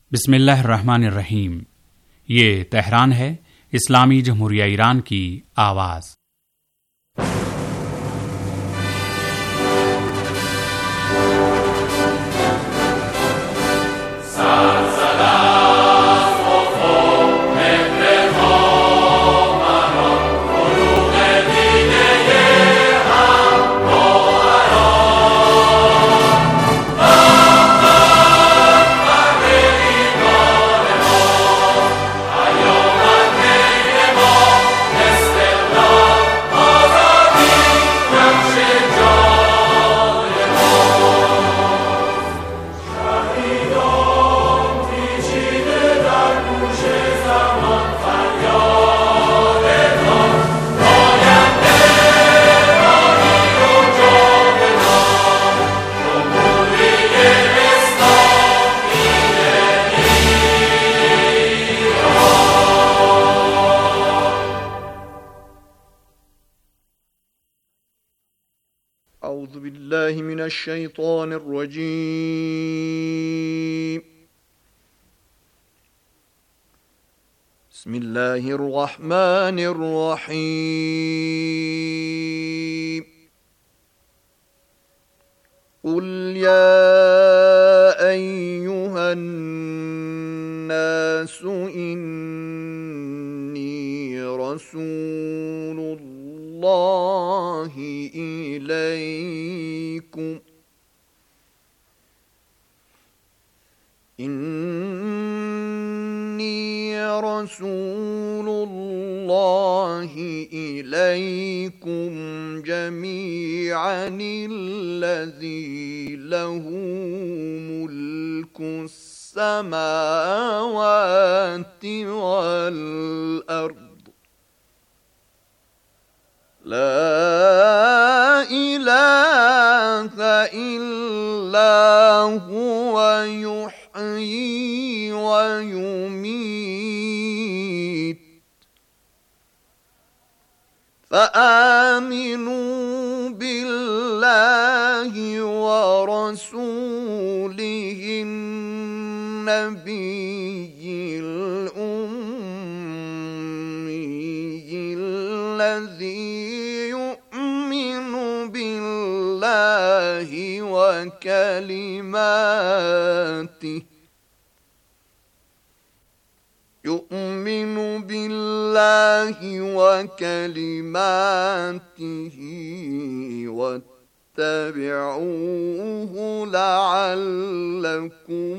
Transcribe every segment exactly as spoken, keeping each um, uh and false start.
بسم اللہ الرحمن الرحیم۔ یہ تہران ہے، اسلامی جمہوریہ ایران کی آواز۔ اعوذ باللہ من الشیطان الرجیم، بسم اللہ الرحمن الرحیم۔ قل یا ایہا الناس انی رسول اللہ اللہ الیکم انی رسول اللہ الیکم جمیعا الذی لہ ملک السماوات والارض لا الہ الا هو یحیی ویمیت فآمنوا باللہ ورسولہ النبی الأمی الذی وكلماته يؤمن بالله وكلماته واتبعوه لعلكم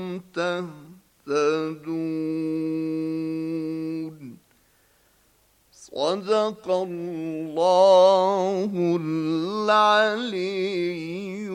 تهتدون۔ صدق اللہ العلی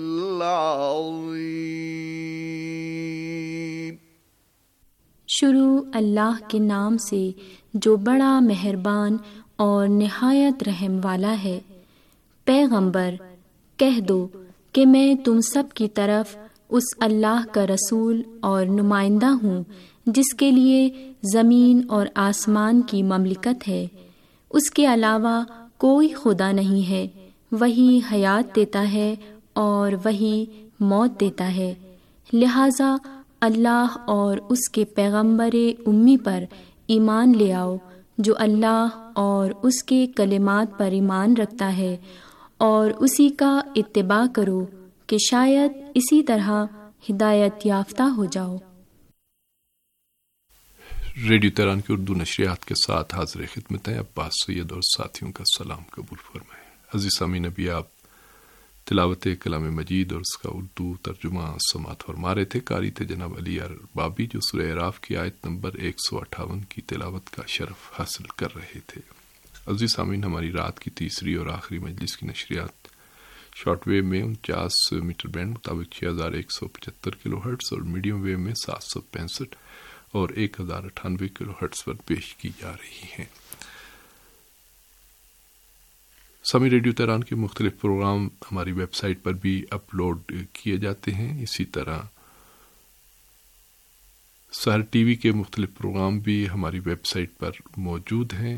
العظیم۔ شروع اللہ کے نام سے جو بڑا مہربان اور نہایت رحم والا ہے۔ پیغمبر کہہ دو کہ میں تم سب کی طرف اس اللہ کا رسول اور نمائندہ ہوں جس کے لیے زمین اور آسمان کی مملکت ہے، اس کے علاوہ کوئی خدا نہیں ہے، وہی حیات دیتا ہے اور وہی موت دیتا ہے، لہٰذا اللہ اور اس کے پیغمبر امی پر ایمان لے آؤ جو اللہ اور اس کے کلمات پر ایمان رکھتا ہے، اور اسی کا اتباع کرو کہ شاید اسی طرح ہدایت یافتہ ہو جاؤ۔ ریڈیو تہران کی اردو نشریات کے ساتھ حاضر خدمت ہیں عباس سید اور ساتھیوں کا سلام قبول فرمائیں۔ عزیز سامعین، ابھی آپ تلاوت کلام مجید اور اس کا اردو ترجمہ سماعت فرما رہے تھے۔ قاری تھے جناب علی اربابی جو سورہ اعراف کی آیت نمبر ایک سو اٹھاون کی تلاوت کا شرف حاصل کر رہے تھے۔ عزیز سامعین، ہماری رات کی تیسری اور آخری مجلس کی نشریات شارٹ ویو میں انچاس میٹر بینڈ مطابق چھ ہزار ایک سو پچہتر کلو ہرٹز اور میڈیم ویو میں سات سو پینسٹھ اور ایک ہزار اٹھانوے کلو ہرٹز پر پیش کی جا رہی ہیں۔ سامی ریڈیو تہران کے مختلف پروگرام ہماری ویب سائٹ پر بھی اپلوڈ کیے جاتے ہیں۔ اسی طرح سحر ٹی وی کے مختلف پروگرام بھی ہماری ویب سائٹ پر موجود ہیں۔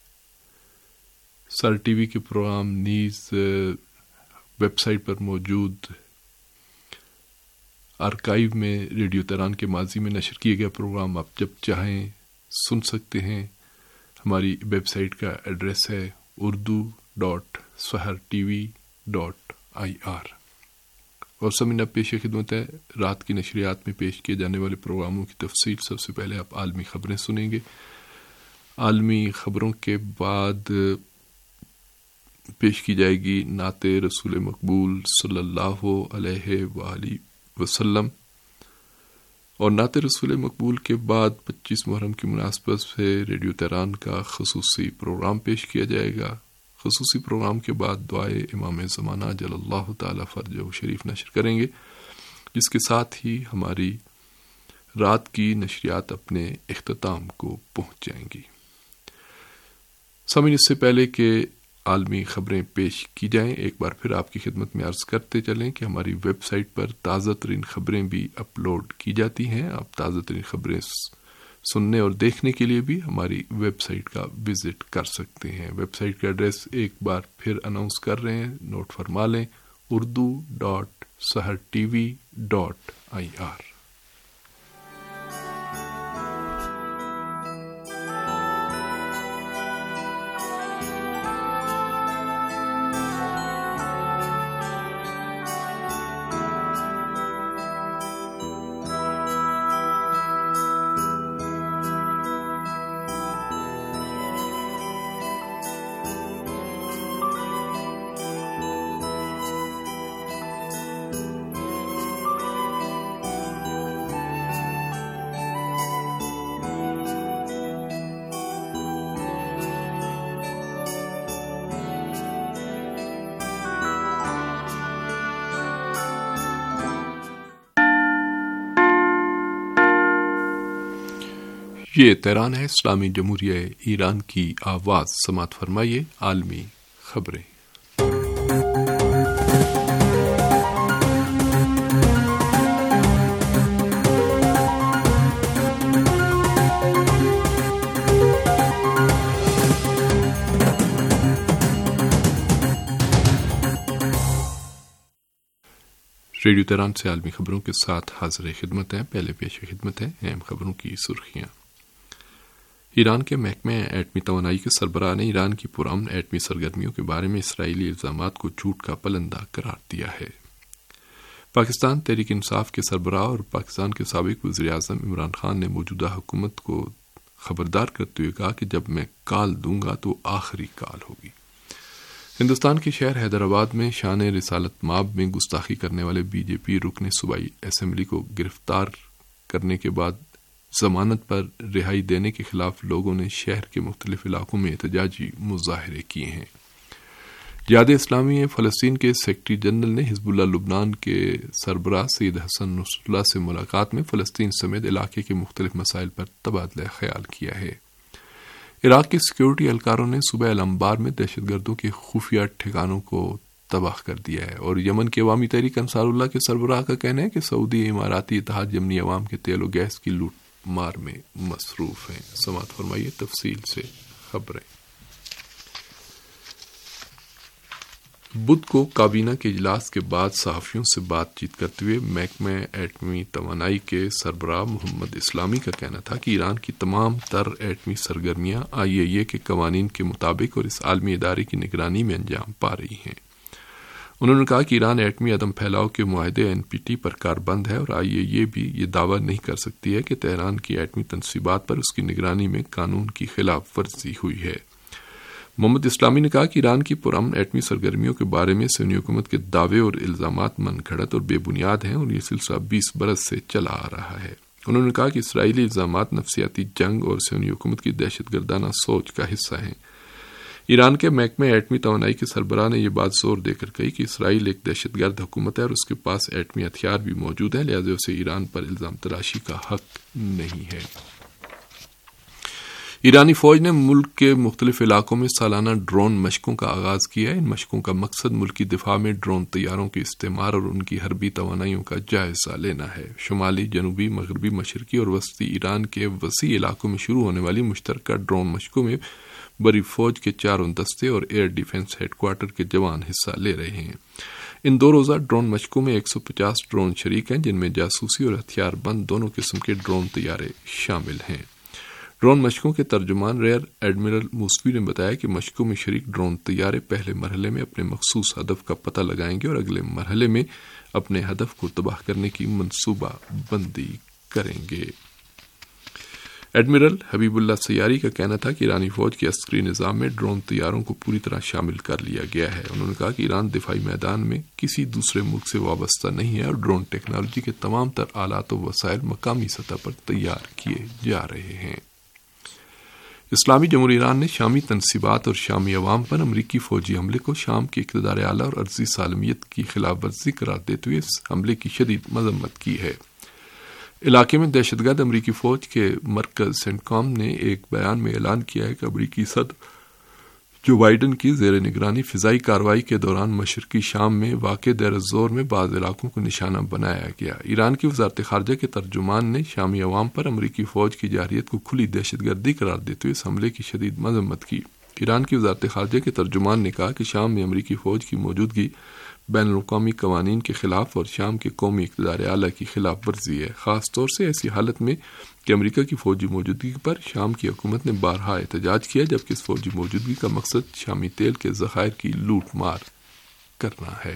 سحر ٹی وی کے پروگرام نیز ویب سائٹ پر موجود آرکائیو میں ریڈیو تہران کے ماضی میں نشر کیے گئے پروگرام آپ جب چاہیں سن سکتے ہیں. ہماری ویب سائٹ کا ایڈریس ہے Urdu dot Sahar T V dot I R. اور سمجھنا پیش خدمت ہے رات کی نشریات میں پیش کیے جانے والے پروگراموں کی تفصیل. سب سے پہلے آپ عالمی خبریں سنیں گے. عالمی خبروں کے بعد پیش کی جائے گی نعت رسول مقبول صلی اللہ علیہ وآلہ وسلم. اور نعت رسول مقبول کے بعد پچیس محرم کی مناسبت سے ریڈیو تہران کا خصوصی پروگرام پیش کیا جائے گا. خصوصی پروگرام کے بعد دعائے امام زمانہ جل اللہ تعالی فرجہ شریف نشر کریں گے، جس کے ساتھ ہی ہماری رات کی نشریات اپنے اختتام کو پہنچ جائیں گی. سامعین، اس سے پہلے کہ عالمی خبریں پیش کی جائیں ایک بار پھر آپ کی خدمت میں عرض کرتے چلیں کہ ہماری ویب سائٹ پر تازہ ترین خبریں بھی اپلوڈ کی جاتی ہیں. آپ تازہ ترین خبریں سننے اور دیکھنے کے لیے بھی ہماری ویب سائٹ کا وزٹ کر سکتے ہیں. ویب سائٹ کا ایڈریس ایک بار پھر اناؤنس کر رہے ہیں، نوٹ فرما لیں، Urdu dot Sahar T V dot I R. یہ تہران ہے، اسلامی جمہوریہ ایران کی آواز. سماعت فرمائیے عالمی خبریں. ریڈیو تہران سے عالمی خبروں کے ساتھ حاضر خدمت ہیں. پہلے پیش خدمت ہے اہم خبروں کی سرخیاں. ایران کے محکمہ ایٹمی توانائی کے سربراہ نے ایران کی پرامن ایٹمی سرگرمیوں کے بارے میں اسرائیلی الزامات کو جھوٹ کا پلندہ قرار دیا ہے. پاکستان تحریک انصاف کے سربراہ اور پاکستان کے سابق وزیر اعظم عمران خان نے موجودہ حکومت کو خبردار کرتے ہوئے کہا کہ جب میں کال دوں گا تو آخری کال ہوگی. ہندوستان کے شہر حیدرآباد میں شان رسالت مآب میں گستاخی کرنے والے بی جے پی رکن صوبائی اسمبلی کو گرفتار کرنے کے بعد ضمانت پر رہائی دینے کے خلاف لوگوں نے شہر کے مختلف علاقوں میں احتجاجی مظاہرے کیے ہیں. جہاد اسلامی فلسطین کے سیکرٹری جنرل نے حزب اللہ لبنان کے سربراہ سید حسن نصر اللہ سے ملاقات میں فلسطین سمیت علاقے کے مختلف مسائل پر تبادلہ خیال کیا ہے. عراق کے سیکیورٹی اہلکاروں نے صوبہ الانبار میں دہشت گردوں کے خفیہ ٹھکانوں کو تباہ کر دیا ہے. اور یمن کے عوامی تحریک انصار اللہ کے سربراہ کا کہنا ہے کہ سعودی اماراتی اتحاد یمنی عوام کے تیل و گیس کی لوٹ مار میں مصروف ہیں. سماعت فرمائیے تفصیل سے خبریں. بدھ کو کابینہ کے اجلاس کے بعد صحافیوں سے بات چیت کرتے ہوئے محکمہ ایٹمی توانائی کے سربراہ محمد اسلامی کا کہنا تھا کہ ایران کی تمام تر ایٹمی سرگرمیاں آئی اے ای اے کے قوانین کے مطابق اور اس عالمی ادارے کی نگرانی میں انجام پا رہی ہیں. انہوں نے کہا کہ ایران ایٹمی عدم پھیلاؤ کے معاہدے این پی ٹی پر کاربند ہے اور آئی اے ای اے بھی یہ دعویٰ نہیں کر سکتی ہے کہ تہران کی ایٹمی تنصیبات پر اس کی نگرانی میں قانون کی خلاف ورزی ہوئی ہے. محمد اسلامی نے کہا کہ ایران کی پرامن ایٹمی سرگرمیوں کے بارے میں سونی حکومت کے دعوے اور الزامات من گھڑت اور بے بنیاد ہیں اور یہ سلسلہ بیس برس سے چلا آ رہا ہے. انہوں نے کہا کہ اسرائیلی الزامات نفسیاتی جنگ اور سونی حکومت کی دہشت گردانہ سوچ کا حصہ ہیں. ایران کے محکمہ ایٹمی توانائی کے سربراہ نے یہ بات زور دے کر کہی کہ اسرائیل ایک دہشت گرد حکومت ہے اور اس کے پاس ایٹمی ہتھیار بھی موجود ہیں، لہذا اسے ایران پر الزام تراشی کا حق نہیں ہے. ایرانی فوج نے ملک کے مختلف علاقوں میں سالانہ ڈرون مشقوں کا آغاز کیا ہے. ان مشقوں کا مقصد ملکی دفاع میں ڈرون طیاروں کے استعمال اور ان کی حربی توانائیوں کا جائزہ لینا ہے. شمالی، جنوبی، مغربی، مشرقی اور وسطی ایران کے وسیع علاقوں میں شروع ہونے والی مشترکہ ڈرون مشقوں میں بری فوج کے چاروں دستے اور ایئر ڈیفنس ہیڈ کوارٹر کے جوان حصہ لے رہے ہیں. ان دو روزہ ڈرون مشقوں میں ایک سو پچاس ڈرون شریک ہیں، جن میں جاسوسی اور ہتھیار بند دونوں قسم کے ڈرون طیارے شامل ہیں۔ ڈرون مشقوں کے ترجمان ریئر ایڈمرل موسوی نے بتایا کہ مشقوں میں شریک ڈرون طیارے پہلے مرحلے میں اپنے مخصوص ہدف کا پتہ لگائیں گے اور اگلے مرحلے میں اپنے ہدف کو تباہ کرنے کی منصوبہ بندی کریں گے۔ ایڈمرل حبیب اللہ سیاری کا کہنا تھا کہ ایرانی فوج کے عسکری نظام میں ڈرون طیاروں کو پوری طرح شامل کر لیا گیا ہے۔ انہوں نے کہا کہ ایران دفاعی میدان میں کسی دوسرے ملک سے وابستہ نہیں ہے اور ڈرون ٹیکنالوجی کے تمام تر آلات و وسائل مقامی سطح پر تیار کیے جا رہے ہیں۔ اسلامی جمہوریہ ایران نے شامی تنصیبات اور شامی عوام پر امریکی فوجی حملے کو شام کے اقتدار اعلیٰ اور عرضی سالمیت کی خلاف ورزی قرار دیتے ہوئے اس حملے کی شدید مذمت کی ہے۔ علاقے میں دہشت گرد امریکی فوج کے مرکز سینٹ کام نے ایک بیان میں اعلان کیا ہے کہ امریکی صدر جو بائیڈن کی زیر نگرانی فضائی کارروائی کے دوران مشرقی شام میں واقع دیر الزور میں بعض علاقوں کو نشانہ بنایا گیا۔ ایران کی وزارت خارجہ کے ترجمان نے شامی عوام پر امریکی فوج کی جارحیت کو کھلی دہشت گردی قرار دیتے ہوئے اس حملے کی شدید مذمت کی۔ ایران کی وزارت خارجہ کے ترجمان نے کہا کہ شام میں امریکی فوج کی موجودگی بین الاقوامی قوانین کے خلاف اور شام کے قومی اقتدار اعلیٰ کی خلاف ورزی ہے، خاص طور سے ایسی حالت میں کہ امریکہ کی فوجی موجودگی پر شام کی حکومت نے بارہا احتجاج کیا، جبکہ اس فوجی موجودگی کا مقصد شامی تیل کے ذخائر کی لوٹ مار کرنا ہے۔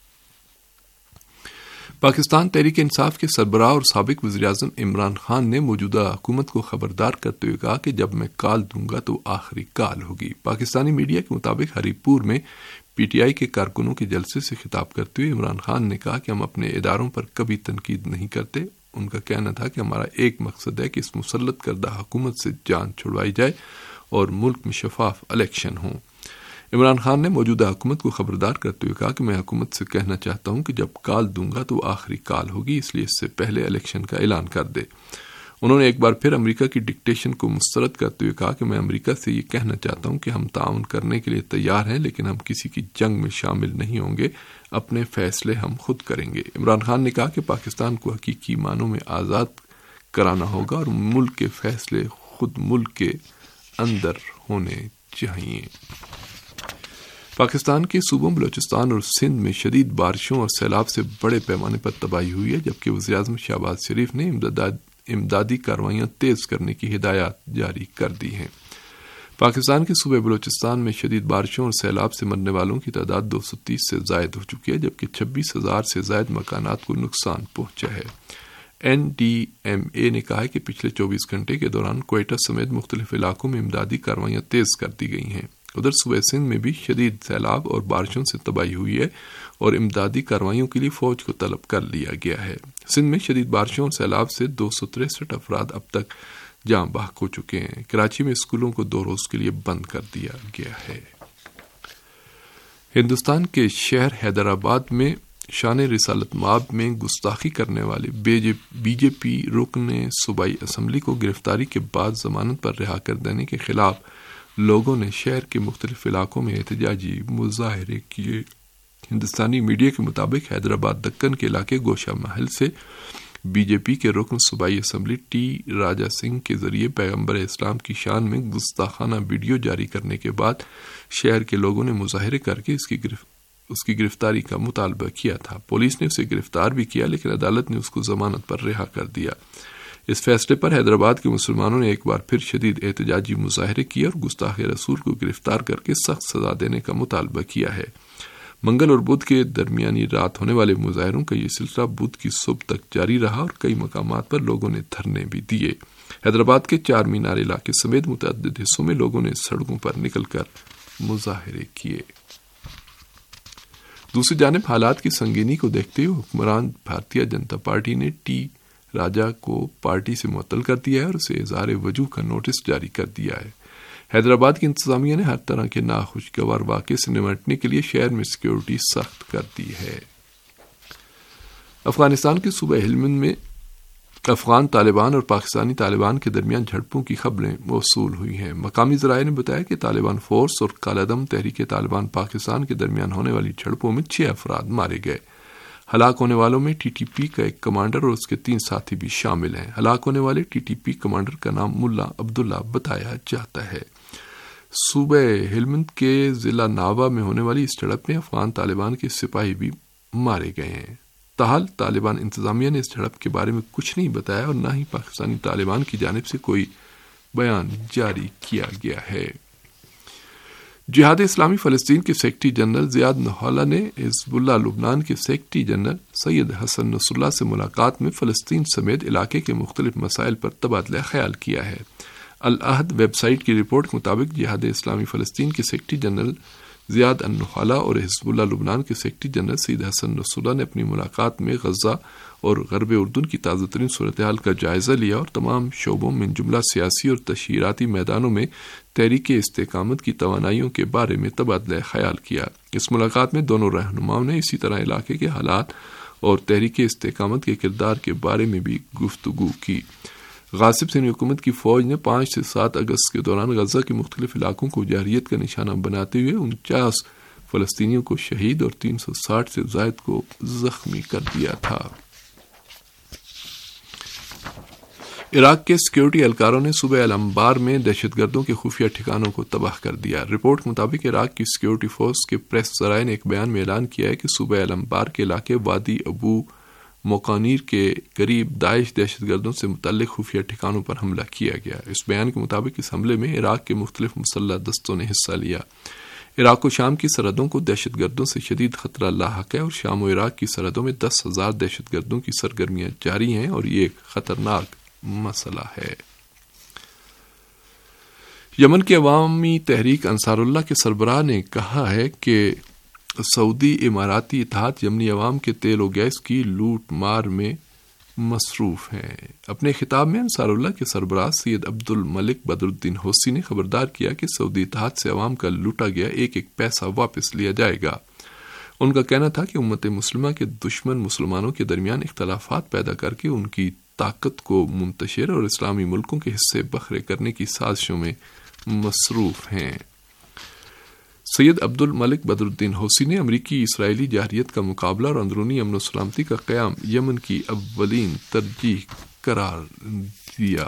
پاکستان تحریک انصاف کے سربراہ اور سابق وزیر اعظم عمران خان نے موجودہ حکومت کو خبردار کرتے ہوئے کہا کہ جب میں کال دوں گا تو آخری کال ہوگی۔ پاکستانی میڈیا کے مطابق ہری پور میں پی ٹی آئی کے کارکنوں کے جلسے سے خطاب کرتے ہوئے عمران خان نے کہا کہ ہم اپنے اداروں پر کبھی تنقید نہیں کرتے۔ ان کا کہنا تھا کہ ہمارا ایک مقصد ہے کہ اس مسلط کردہ حکومت سے جان چھڑوائی جائے اور ملک میں شفاف الیکشن ہوں۔ عمران خان نے موجودہ حکومت کو خبردار کرتے ہوئے کہا کہ میں حکومت سے کہنا چاہتا ہوں کہ جب کال دوں گا تو آخری کال ہوگی، اس لیے اس سے پہلے الیکشن کا اعلان کر دے۔ انہوں نے ایک بار پھر امریکہ کی ڈکٹیشن کو مسترد کرتے ہوئے کہا کہ میں امریکہ سے یہ کہنا چاہتا ہوں کہ ہم تعاون کرنے کے لیے تیار ہیں، لیکن ہم کسی کی جنگ میں شامل نہیں ہوں گے، اپنے فیصلے ہم خود کریں گے۔ عمران خان نے کہا کہ پاکستان کو حقیقی معنوں میں آزاد کرانا ہوگا اور ملک کے فیصلے خود ملک کے اندر ہونے چاہیے۔ پاکستان کے صوبوں بلوچستان اور سندھ میں شدید بارشوں اور سیلاب سے بڑے پیمانے پر تباہی ہوئی ہے، جبکہ وزیر اعظم شہباز شریف نے امداد امدادی کارروائیاں تیز کرنے کی ہدایات جاری کر دی ہیں۔ پاکستان کے صوبے بلوچستان میں شدید بارشوں اور سیلاب سے مرنے والوں کی تعداد دو سو تیس سے زائد ہو چکی ہے، جبکہ چھبیس ہزار سے زائد مکانات کو نقصان پہنچا ہے۔ این ڈی ایم اے نے کہا ہے کہ پچھلے چوبیس گھنٹے کے دوران کوئٹہ سمیت مختلف علاقوں میں امدادی کارروائیاں تیز کر دی گئی ہیں۔ ادھر صوبہ سندھ میں بھی شدید سیلاب اور بارشوں سے تباہی ہوئی ہے اور امدادی کارروائیوں کے لیے فوج کو طلب کر لیا گیا ہے۔ سندھ میں شدید بارشوں اور سیلاب سے دو سو تریسٹھ افراد اب تک جاں بحق ہو چکے ہیں۔ کراچی میں اسکولوں کو دو روز کے لیے بند کر دیا گیا ہے۔ ہندوستان کے شہر حیدرآباد میں شان رسالت مآب میں گستاخی کرنے والے بی جے پی رکن صوبائی اسمبلی کو گرفتاری کے بعد ضمانت پر رہا کر دینے کے خلاف لوگوں نے شہر کے مختلف علاقوں میں احتجاجی مظاہرے کیے۔ ہندوستانی میڈیا کے مطابق حیدرآباد دکن کے علاقے گوشہ محل سے بی جے پی کے رکن صوبائی اسمبلی ٹی راجا سنگھ کے ذریعے پیغمبر اسلام کی شان میں گستاخانہ ویڈیو جاری کرنے کے بعد شہر کے لوگوں نے مظاہرے کر کے اس کی گرفت اس کی گرفتاری کا مطالبہ کیا تھا۔ پولیس نے اسے گرفتار بھی کیا، لیکن عدالت نے اس کو ضمانت پر رہا کر دیا۔ اس فیصلے پر حیدرآباد کے مسلمانوں نے ایک بار پھر شدید احتجاجی مظاہرے کیے اور گستاخ رسول کو گرفتار کر کے سخت سزا دینے کا مطالبہ کیا ہے۔ منگل اور بدھ کے درمیانی رات ہونے والے مظاہروں کا یہ سلسلہ بدھ کی صبح تک جاری رہا اور کئی مقامات پر لوگوں نے دھرنے بھی دیے۔ حیدرآباد کے چار مینار علاقے سمیت متعدد حصوں میں لوگوں نے سڑکوں پر نکل کر مظاہرے کیے۔ دوسری جانب حالات کی سنگینی کو دیکھتے ہوئے حکمران بھارتیہ جنتا پارٹی نے ٹی راجا کو پارٹی سے معطل کر دیا ہے اور اسے اظہار وجوہ کا نوٹس جاری کر دیا ہے۔ حیدرآباد کی انتظامیہ نے ہر طرح کے ناخوشگوار واقعے سے نمٹنے کے لیے شہر میں سیکیورٹی سخت کر دی ہے۔ افغانستان کے صوبہ ہلمند میں افغان طالبان اور پاکستانی طالبان کے درمیان جھڑپوں کی خبریں موصول ہوئی ہیں۔ مقامی ذرائع نے بتایا کہ طالبان فورس اور کالعدم تحریک طالبان پاکستان کے درمیان ہونے والی جھڑپوں میں چھ افراد مارے گئے۔ ہلاک ہونے والوں میں ٹی ٹی پی کا ایک کمانڈر اور اس کے تین ساتھی بھی شامل ہیں۔ ہلاک ہونے والے ٹی ٹی پی کمانڈر کا نام ملا عبداللہ بتایا جاتا ہے۔ صوبہ ہلمند کے ضلع ناوا میں ہونے والی اس جھڑپ میں افغان طالبان کے سپاہی بھی مارے گئے ہیں۔ تاحال طالبان انتظامیہ نے اس جھڑپ کے بارے میں کچھ نہیں بتایا اور نہ ہی پاکستانی طالبان کی جانب سے کوئی بیان جاری کیا گیا ہے۔ جہاد اسلامی فلسطین کے سیکرٹری جنرل زیاد نحالہ نے حزب اللہ لبنان کے سیکرٹری جنرل سید حسن نصر اللہ سے ملاقات میں فلسطین سمیت علاقے کے مختلف مسائل پر تبادلہ خیال کیا ہے۔ العہد ویب سائٹ کی رپورٹ کے مطابق جہاد اسلامی فلسطین کے سیکرٹری جنرل زیاد النحالہ اور حزب اللہ لبنان کے سیکرٹری جنرل سید حسن نصر اللہ نے اپنی ملاقات میں غزہ اور غرب اردن کی تازہ ترین صورتحال کا جائزہ لیا اور تمام شعبوں من جملہ سیاسی اور تشہیراتی میدانوں میں تحریک استحکامت کی توانائیوں کے بارے میں تبادلہ خیال کیا۔ اس ملاقات میں دونوں رہنماؤں نے اسی طرح علاقے کے حالات اور تحریک استحکامت کے کردار کے بارے میں بھی گفتگو کی۔ غاصب صہیونی حکومت کی فوج نے پانچ سے سات اگست کے دوران غزہ کے مختلف علاقوں کو جارحیت کا نشانہ بناتے ہوئے انچاس فلسطینیوں کو شہید اور تین سو ساٹھ سے زائد کو زخمی کر دیا تھا۔ عراق کے سیکیورٹی اہلکاروں نے صوبہ الانبار میں دہشت گردوں کے خفیہ ٹھکانوں کو تباہ کر دیا۔ رپورٹ کے مطابق عراق کی سیکیورٹی فورس کے پریس ذرائع نے ایک بیان میں اعلان کیا ہے کہ صوبہ الانبار کے علاقے وادی ابو موقانیر کے قریب داعش دہشت گردوں سے متعلق خفیہ ٹھکانوں پر حملہ کیا گیا۔ اس بیان کے مطابق اس حملے میں عراق کے مختلف مسلح دستوں نے حصہ لیا۔ عراق و شام کی سرحدوں کو دہشت گردوں سے شدید خطرہ لاحق ہے اور شام و عراق کی سرحدوں میں دس ہزار دہشت گردوں کی سرگرمیاں جاری ہیں اور یہ ایک خطرناک مسئلہ ہے۔ یمن کے عوامی تحریک انصار اللہ کے سربراہ نے کہا ہے کہ سعودی اماراتی اتحاد یمنی عوام کے تیل و گیس کی لوٹ مار میں مصروف ہیں۔ اپنے خطاب میں انصار اللہ کے سربراہ سید عبد الملک بدر الدین حوثی نے خبردار کیا کہ سعودی اتحاد سے عوام کا لوٹا گیا ایک ایک پیسہ واپس لیا جائے گا۔ ان کا کہنا تھا کہ امت مسلمہ کے دشمن مسلمانوں کے درمیان اختلافات پیدا کر کے ان کی طاقت کو منتشر اور اسلامی ملکوں کے حصے بکھرے کرنے کی سازشوں میں مصروف ہیں۔ سید عبد الملک بدر الدین حوثی نے امریکی اسرائیلی جارحیت کا مقابلہ اور اندرونی امن و سلامتی کا قیام یمن کی اولین ترجیح قرار دیا۔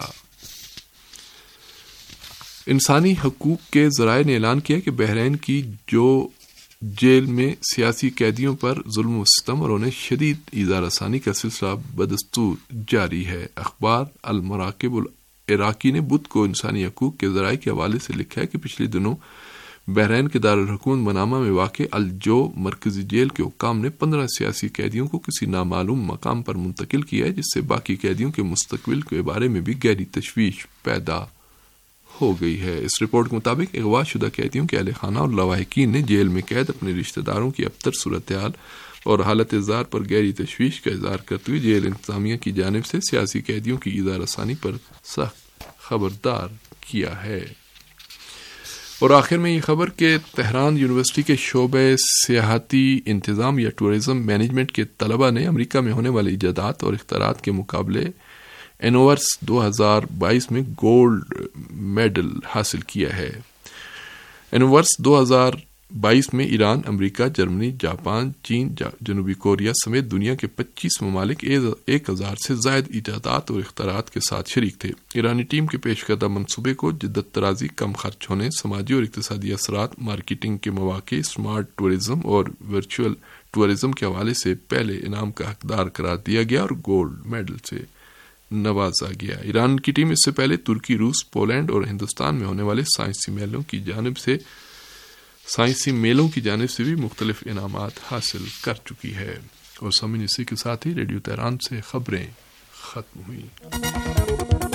انسانی حقوق کے ذرائع نے اعلان کیا کہ بحرین کی جو جیل میں سیاسی قیدیوں پر ظلم و ستم اور انہیں شدید ایذا رسانی کا سلسلہ بدستور جاری ہے۔ اخبار المراقب العراقی نے بدھ کو انسانی حقوق کے ذرائع کے حوالے سے لکھا ہے کہ پچھلے دنوں بحرین کے دارالحکومت منامہ میں واقع الجو مرکزی جیل کے حکام نے پندرہ سیاسی قیدیوں کو کسی نامعلوم مقام پر منتقل کیا ہے، جس سے باقی قیدیوں کے مستقبل کے بارے میں بھی گہری تشویش پیدا ہو گئی ہے۔ اس رپورٹ کے مطابق اغوا شدہ قیدیوں کے اہل خانہ اور لواحقین نے جیل میں قید اپنے رشتہ داروں کی ابتر صورتحال اور حالت زار پر گہری تشویش کا اظہار کرتے ہوئے جیل انتظامیہ کی جانب سے سیاسی قیدیوں کی ایذا رسانی پر سخت خبردار کیا ہے۔ اور آخر میں یہ خبر کہ تہران یونیورسٹی کے شعبہ سیاحتی انتظام یا ٹورزم مینجمنٹ کے طلبہ نے امریکہ میں ہونے والے ایجادات اور اختراعات کے مقابلے انوورس دو ہزار بائیس میں گولڈ میڈل حاصل کیا ہے۔ انوورس دو ہزار بائیس میں ایران، امریکہ، جرمنی، جاپان، چین، جنوبی کوریا سمیت دنیا کے پچیس ممالک ایک ہزار سے زائد ایجادات اور اختراعات کے ساتھ شریک تھے۔ ایرانی ٹیم کے پیش کردہ منصوبے کو جدت طرازی، کم خرچ ہونے، سماجی اور اقتصادی اثرات، مارکیٹنگ کے مواقع، اسمارٹ ٹورزم اور ورچوئل ٹورزم کے حوالے سے پہلے انعام کا حقدار قرار دیا گیا اور گولڈ میڈل سے نوازا گیا۔ ایران کی ٹیم اس سے پہلے ترکی، روس، پولینڈ اور ہندوستان میں ہونے والے سائنسی میلوں کی جانب سے سائنسی میلوں کی جانب سے بھی مختلف انعامات حاصل کر چکی ہے۔ اور سامعین، اسی کے ساتھ ہی ریڈیو تہران سے خبریں ختم ہوئیں۔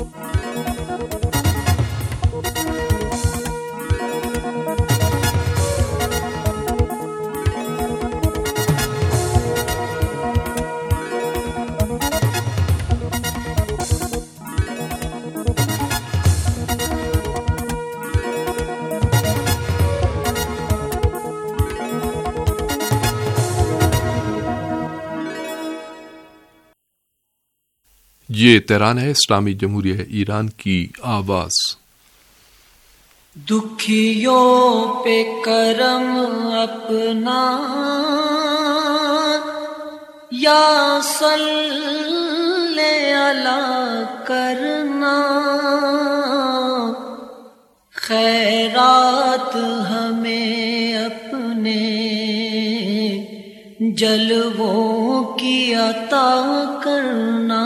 یہ تہران ہے، اسلامی جمہوریہ ایران کی آواز۔ دکھیوں پہ کرم اپنا یا صلی علی کرنا، خیرات ہمیں اپنے جلووں کی عطا کرنا،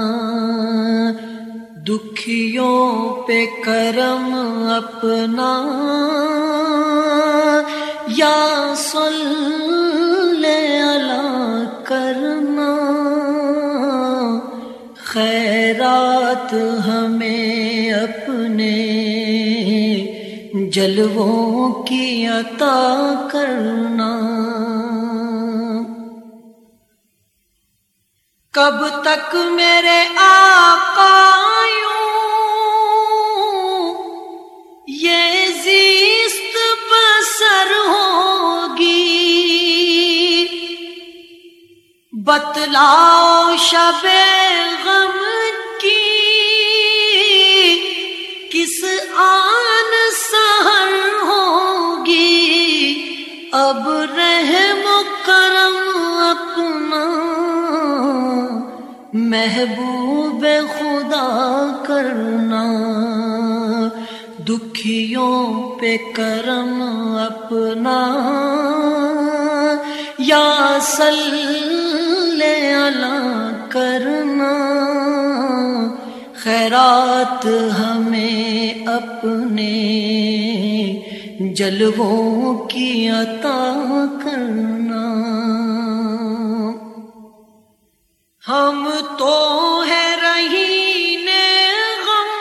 دکھیوں پہ کرم اپنا، یا صلی علی کرنا، خیرات ہمیں اپنے جلووں کی عطا کرنا۔ کب تک میرے آقا یوں یہ زیست بسر ہوگی، بتلاؤ شب غم کی کس آن سحر ہوگی، اب رحم و کرم اپنا محبوب خدا کرنا، دکھیوں پہ کرم اپنا، یا صلی علی کرنا، خیرات ہمیں اپنے جلووں کی عطا کرنا۔ ہم تو ہے رہین غم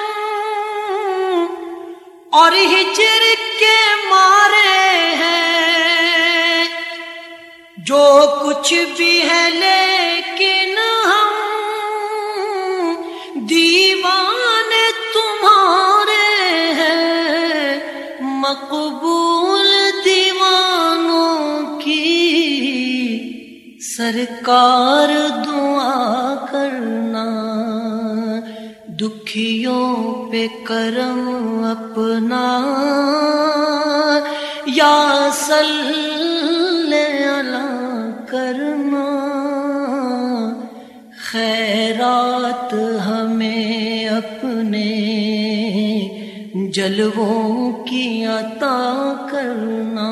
اور ہجر کے مارے ہیں، جو کچھ بھی ہے لیکن ہم دیوانے تمہارے ہیں، مقبول دیوانوں کی سرکار دعا کرنا، دکھیوں پہ کرم اپنا، یا صلی علی کرنا، خیرات ہمیں اپنے جلووں کی عطا کرنا۔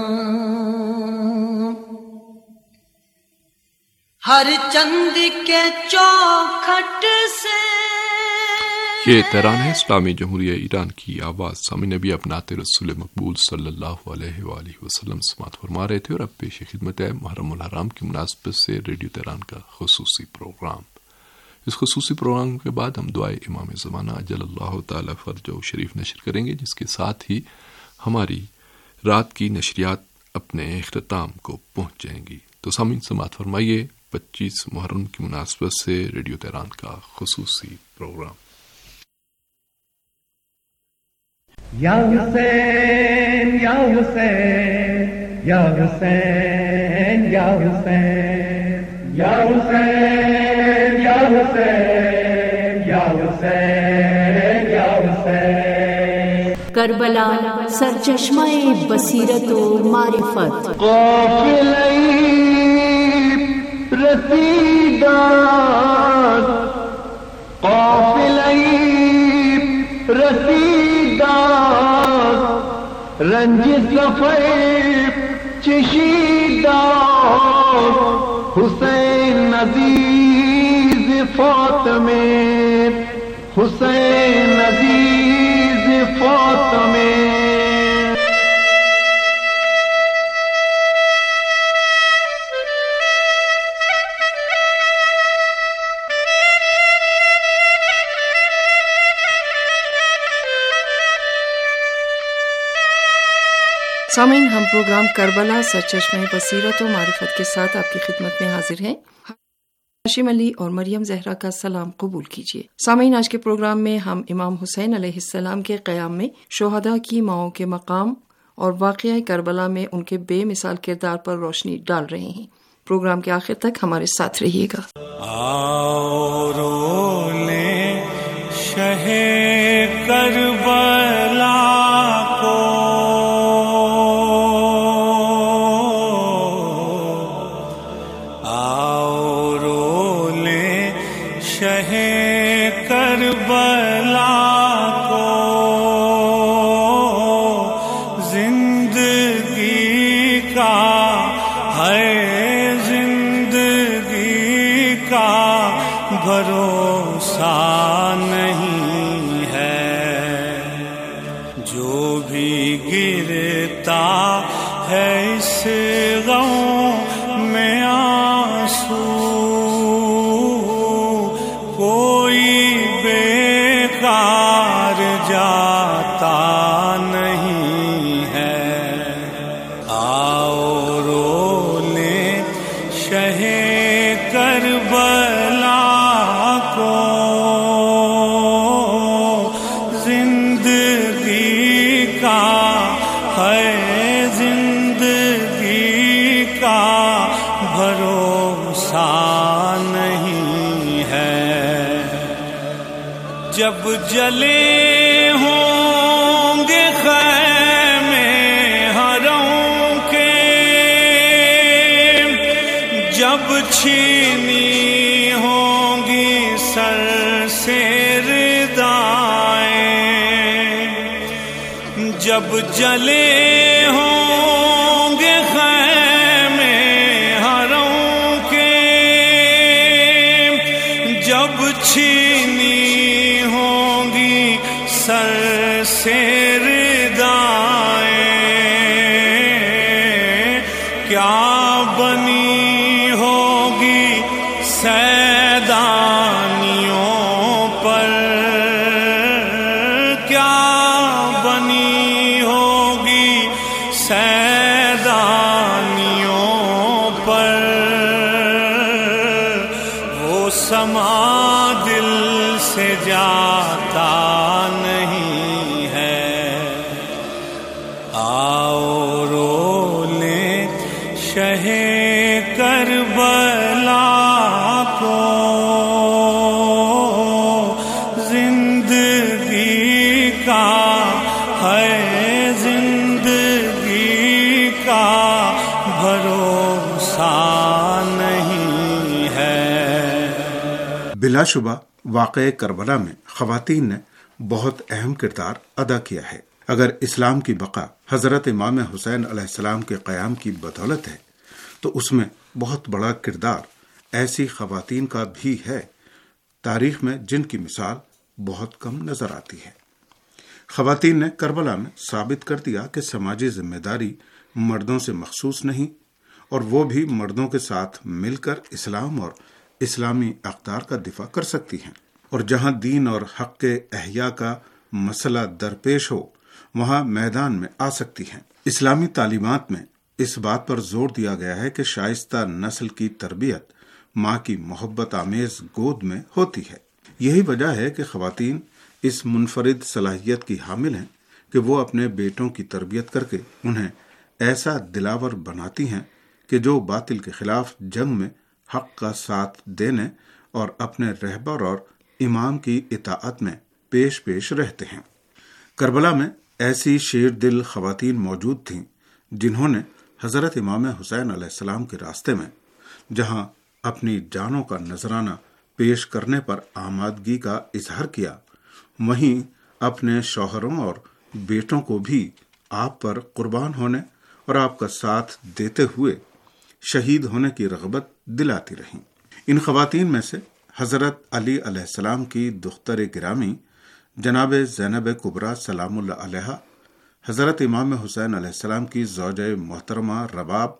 ہر چند کے چوکھٹ سے یہ ترانہ ہے اسلامی جمہوریہ ایران کی آواز۔ سامعین ابھی آپ نعت رسول مقبول صلی اللہ علیہ وآلہ وسلم سماعت فرما رہے تھے، اور اب پیش خدمت ہے محرم الحرام کی مناسبت سے ریڈیو تہران کا خصوصی پروگرام۔ اس خصوصی پروگرام کے بعد ہم دعائے امام زمانہ اجل اللہ تعالی فرجہ شریف نشر کریں گے، جس کے ساتھ ہی ہماری رات کی نشریات اپنے اختتام کو پہنچ جائیں گی۔ تو سامعین سماعت فرمائیے پچیس محرم کی مناسبت سے ریڈیو تہران کا خصوصی پروگرام۔ یا حسین یا حسین یا حسین یا حسین یا حسین یا حسین یا حسین یا حسین، کربلا سرچشمہ بصیرت و معرفت، قافلہ رسیدار قافلہ رسیدار، رنج سفر چشیدار، حسین عزیز فاطمے، حسین عزیز فاطمے۔ سامعین، ہم پروگرام کربلا سرچشمہ بصیرت و معرفت کے ساتھ آپ کی خدمت میں حاضر ہیں۔ ہاشم علی اور مریم زہرا کا سلام قبول کیجیے۔ سامعین، آج کے پروگرام میں ہم امام حسین علیہ السلام کے قیام میں شہداء کی ماؤں کے مقام اور واقعہ کربلا میں ان کے بے مثال کردار پر روشنی ڈال رہے ہیں۔ پروگرام کے آخر تک ہمارے ساتھ رہیے گا۔ آؤ رولے شہ کربلا کو، شہ کربلا کو، زندگی کا ہے زندگی بھروسہ نہیں ہے، جو بھی گرتا ہے اس غم میں آنسو، کوئی بیکار جاتا نہیں ہے۔ آؤ رو لیں شہ کربلا کو، زندگی کا ہے زندگی کا بھروسہ نہیں ہے۔ جب جلے ہوں گے خیمے حرم کے، جب چھینی ہوں گی سر سے ردائیں، جب جلے ہوں گے خیمے حرم کے، جب چھینی ہوں گی سر سے ردائیں، کیا بنی ہوگی سیدانیوں پر، کیا بنی ہوگی سیدانیوں پر، وہ سما دل سے جاتا نہیں ہے۔ آؤ رو لیں شہ کربلا کو، زندگی کا ہے زندگی کا بھروسہ نہیں ہے۔ بلا شبہ واقعہ کربلا میں خواتین نے بہت اہم کردار ادا کیا ہے۔ اگر اسلام کی بقا حضرت امام حسین علیہ السلام کے قیام کی بدولت ہے تو اس میں بہت بڑا کردار ایسی خواتین کا بھی ہے تاریخ میں جن کی مثال بہت کم نظر آتی ہے۔ خواتین نے کربلا میں ثابت کر دیا کہ سماجی ذمہ داری مردوں سے مخصوص نہیں، اور وہ بھی مردوں کے ساتھ مل کر اسلام اور اسلامی اقدار کا دفاع کر سکتی ہیں، اور جہاں دین اور حق کے احیاء کا مسئلہ درپیش ہو وہاں میدان میں آ سکتی ہیں۔ اسلامی تعلیمات میں اس بات پر زور دیا گیا ہے کہ شائستہ نسل کی تربیت ماں کی محبت آمیز گود میں ہوتی ہے۔ یہی وجہ ہے کہ خواتین اس منفرد صلاحیت کی حامل ہیں کہ وہ اپنے بیٹوں کی تربیت کر کے انہیں ایسا دلاور بناتی ہیں کہ جو باطل کے خلاف جنگ میں حق کا ساتھ دینے اور اپنے رہبر اور امام کی اطاعت میں پیش پیش رہتے ہیں۔ کربلا میں ایسی شیر دل خواتین موجود تھیں جنہوں نے حضرت امام حسین علیہ السلام کے راستے میں جہاں اپنی جانوں کا نذرانہ پیش کرنے پر آمادگی کا اظہار کیا، وہیں اپنے شوہروں اور بیٹوں کو بھی آپ پر قربان ہونے اور آپ کا ساتھ دیتے ہوئے شہید ہونے کی رغبت دلاتی رہیں۔ ان خواتین میں سے حضرت علی علیہ السلام کی دختر گرامی جناب زینب کبریٰ سلام اللہ علیہا، حضرت امام حسین علیہ السلام کی زوجہ محترمہ رباب،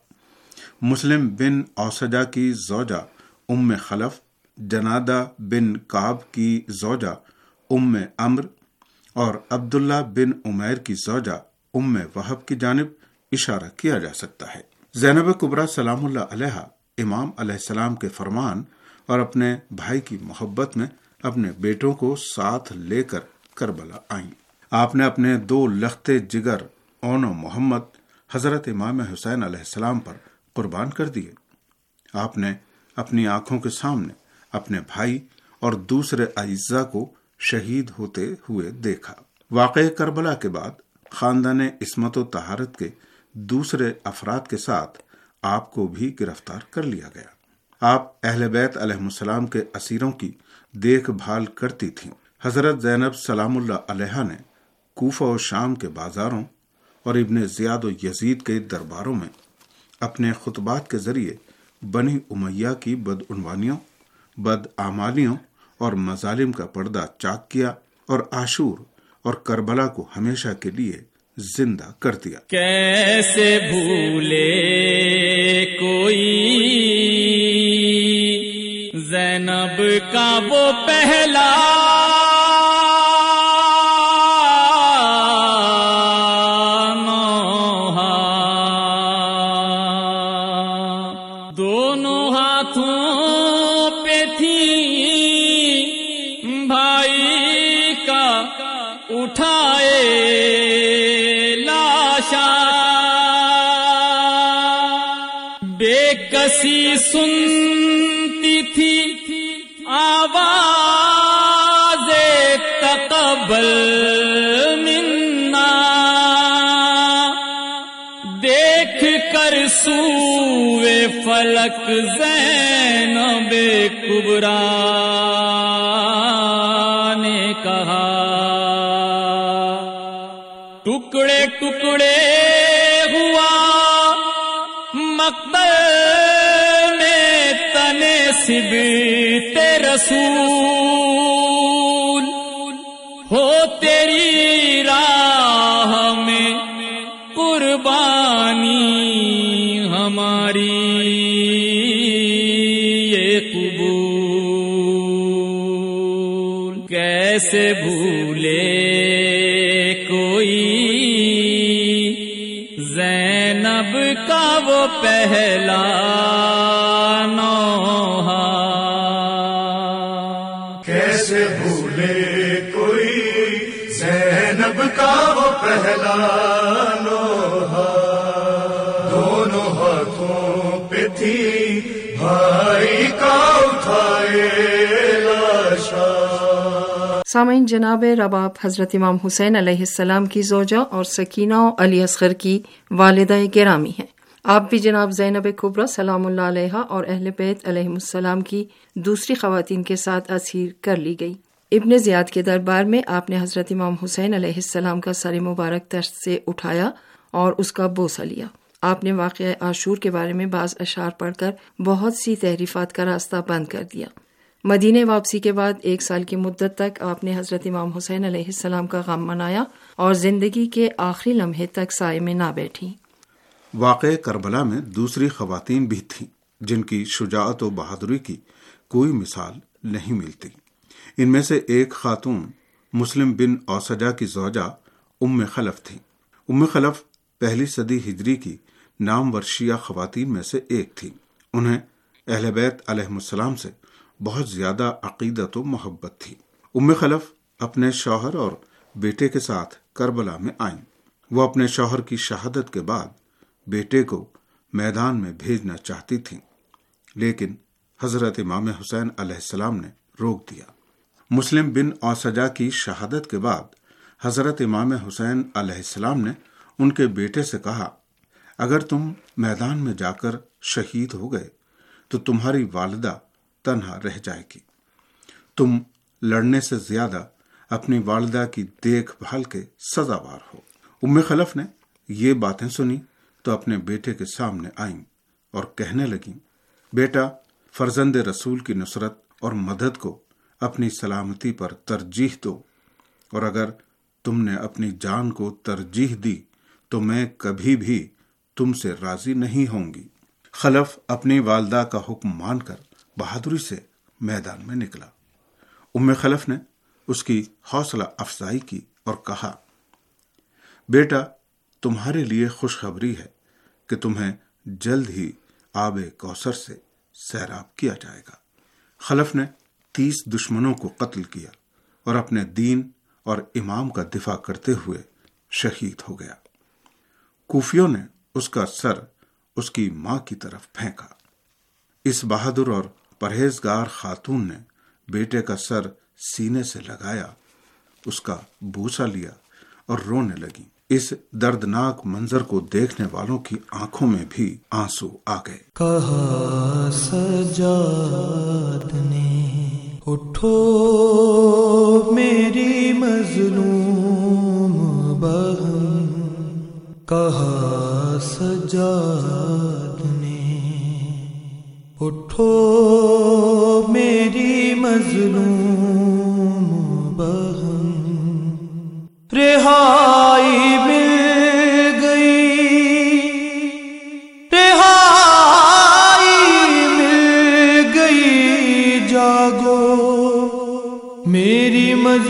مسلم بن اوسجہ کی زوجہ ام خلف، جنادہ بن کعب کی زوجہ ام عمر اور عبداللہ بن عمیر کی زوجہ ام وہب کی جانب اشارہ کیا جا سکتا ہے۔ زینب کبریٰ سلام اللہ علیہا امام علیہ السلام کے فرمان اور اپنے بھائی کی محبت میں اپنے بیٹوں کو ساتھ لے کر کربلا آئیں۔ آپ نے اپنے دو لختے جگر اون و محمد حضرت امام حسین علیہ السلام پر قربان کر دیے۔ آپ نے اپنی آنکھوں کے سامنے اپنے بھائی اور دوسرے اعزاء کو شہید ہوتے ہوئے دیکھا۔ واقعہ کربلا کے بعد خاندان عصمت و طہارت کے دوسرے افراد کے ساتھ آپ کو بھی گرفتار کر لیا گیا۔ آپ اہل بیت علیہ السلام کے اسیروں کی دیکھ بھال کرتی تھیں۔ حضرت زینب سلام اللہ علیہا نے کوفہ و شام کے بازاروں اور ابن زیاد و یزید کے درباروں میں اپنے خطبات کے ذریعے بنی امیہ کی بدعنوانیوں، بدعمالیوں اور مظالم کا پردہ چاک کیا اور عاشور اور کربلا کو ہمیشہ کے لیے زندہ کر دیا۔ کیسے بھولے کوئی زینب کا وہ پہلا نوحہ، دونوں ہاتھوں پہ تھی بھائی کا اٹھائے لاشا، بے کسی سنتی تھی آواز تقبل منا، دیکھ کر سوئے فلک زینب کبریٰ نے کہا، ٹکڑے ٹکڑے ہوا مقتل میں تنے سبت رسول، ہو تیری راہ میں قربانی ہماری یہ قبول، کیسے بھولے کوئی زینب کا وہ پہلا نوحہ، کیسے بھولے کوئی زینب کا وہ پہلا نوحہ، دونوں ہاتھوں پہ تھی بھائی کا اٹھائے لاشا۔ سامعین، جناب رباب حضرت امام حسین علیہ السلام کی زوجہ اور سکینہ و علی اصغر کی والدہ گرامی ہیں۔ آپ بھی جناب زینب کبریٰ سلام اللہ علیہا اور اہل بیت علیہم السلام کی دوسری خواتین کے ساتھ اسیر کر لی گئی۔ ابن زیاد کے دربار میں آپ نے حضرت امام حسین علیہ السلام کا سر مبارک تشت سے اٹھایا اور اس کا بوسہ لیا۔ آپ نے واقعہ عاشور کے بارے میں بعض اشعار پڑھ کر بہت سی تحریفات کا راستہ بند کر دیا۔ مدینے واپسی کے بعد ایک سال کی مدت تک آپ نے حضرت امام حسین علیہ السلام کا غم منایا اور زندگی کے آخری لمحے تک سائے میں نہ بیٹھی۔ واقع کربلا میں دوسری خواتین بھی تھیں جن کی شجاعت و بہادری کی کوئی مثال نہیں ملتی۔ ان میں سے ایک خاتون مسلم بن اوسجا کی زوجہ ام خلف تھی۔ ام خلف پہلی صدی ہجری کی نامور شیعہ خواتین میں سے ایک تھی۔ انہیں اہل بیت علیہم السلام سے بہت زیادہ عقیدت و محبت تھی۔ ام خلف اپنے شوہر اور بیٹے کے ساتھ کربلا میں آئیں۔ وہ اپنے شوہر کی شہادت کے بعد بیٹے کو میدان میں بھیجنا چاہتی تھیں، لیکن حضرت امام حسین علیہ السلام نے روک دیا۔ مسلم بن اوسجا کی شہادت کے بعد حضرت امام حسین علیہ السلام نے ان کے بیٹے سے کہا، اگر تم میدان میں جا کر شہید ہو گئے تو تمہاری والدہ تنہا رہ جائے گی۔ تم لڑنے سے زیادہ اپنی والدہ کی دیکھ بھال کے سزاوار ہو۔ ام خلف نے یہ باتیں سنی تو اپنے بیٹے کے سامنے آئیں اور کہنے لگیں، بیٹا، فرزند رسول کی نصرت اور مدد کو اپنی سلامتی پر ترجیح دو، اور اگر تم نے اپنی جان کو ترجیح دی تو میں کبھی بھی تم سے راضی نہیں ہوں گی۔ خلف اپنی والدہ کا حکم مان کر بہادری سے میدان میں نکلا۔ ام خلف نے اس کی حوصلہ افزائی کی اور کہا، بیٹا، تمہارے لیے خوشخبری ہے کہ تمہیں جلد ہی آب کوثر سے سیراب کیا جائے گا۔ خلف نے تیس دشمنوں کو قتل کیا اور اپنے دین اور امام کا دفاع کرتے ہوئے شہید ہو گیا۔ کوفیوں نے اس کا سر اس کی ماں کی طرف پھینکا۔ اس بہادر اور پرہیزگار خاتون نے بیٹے کا سر سینے سے لگایا، اس کا بوسہ لیا اور رونے لگی۔ اس دردناک منظر کو دیکھنے والوں کی آنکھوں میں بھی آنسو آ گئے۔ کہا سجاد نے، اٹھو میری مظلوم بہن، کہا سجاد نے، اٹھو میری مظلوم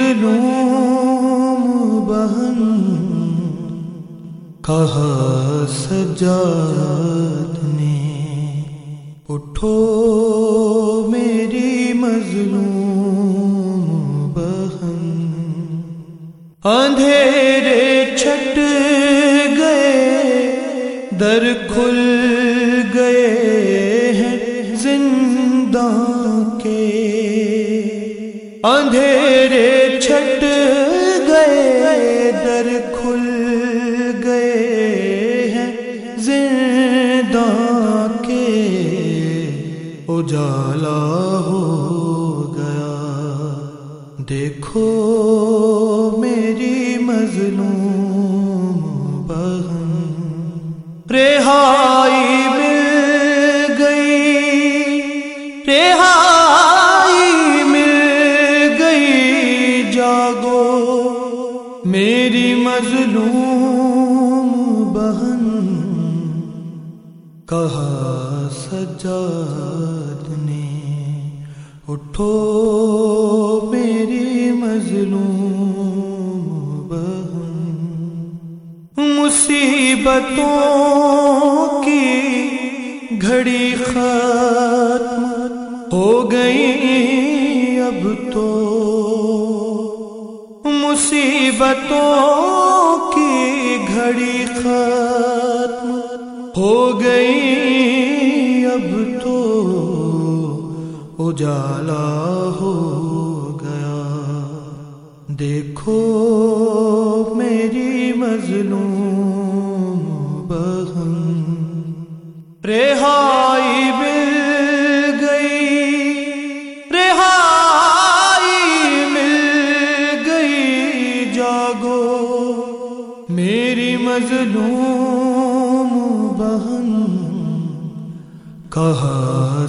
مظلوم بہن کہا سجاد نے، اٹھو میری مظلوم بہن، اندھیرے چھٹ گئے در کھل گئے ہیں زنداں کے، اندھیرے چھٹ گئے در کھل گئے ہیں زنداں کے، اجالا ہو گیا دیکھو میری مظلوم بہن، رہائی مل گئی، رہائی مل گئی، جاگو میری مظلوم بہن، کہا سجاد نے، اٹھو میری مظلوم بہن، مصیبتوں کی گھڑی ختم ہو گئی اب تو، مصیبتوں کی گھڑی ختم ہو گئی اب تو، اجالا ہو گیا دیکھو میری مظلوم بہن، رہائی مل گئی، رہائی مل گئی، جاگو میری مظلوم بہن، کہا